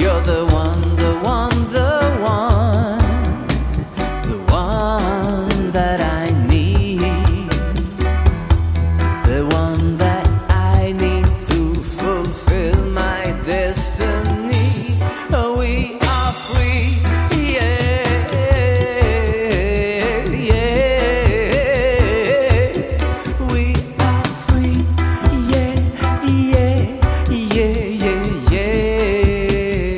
you're the one, the one, the one, the one that I need, the one that I need to fulfill my destiny. Oh, we are free, yeah, yeah. We are free, yeah, yeah, yeah, yeah, yeah.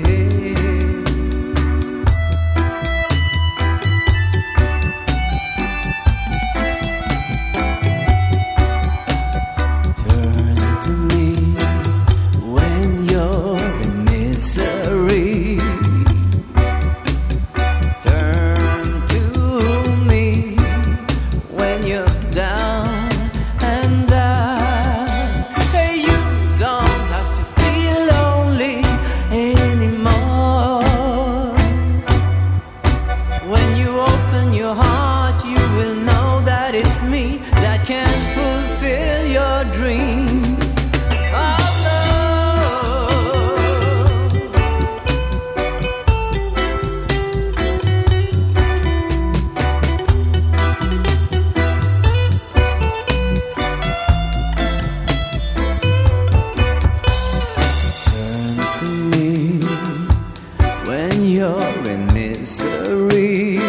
Turn to me when you're in misery. Turn to me when you're down and out. Hey, you don't have to feel lonely anymore. When you open your heart, you will know that it's me that can fulfill your dreams of love. Turn to me when you're in misery.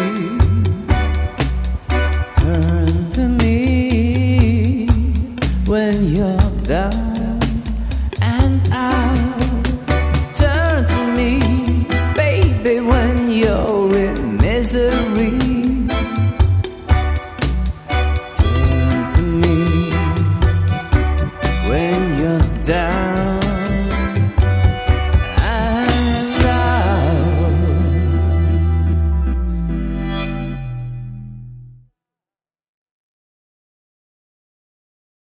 Turn to me when you're down and out.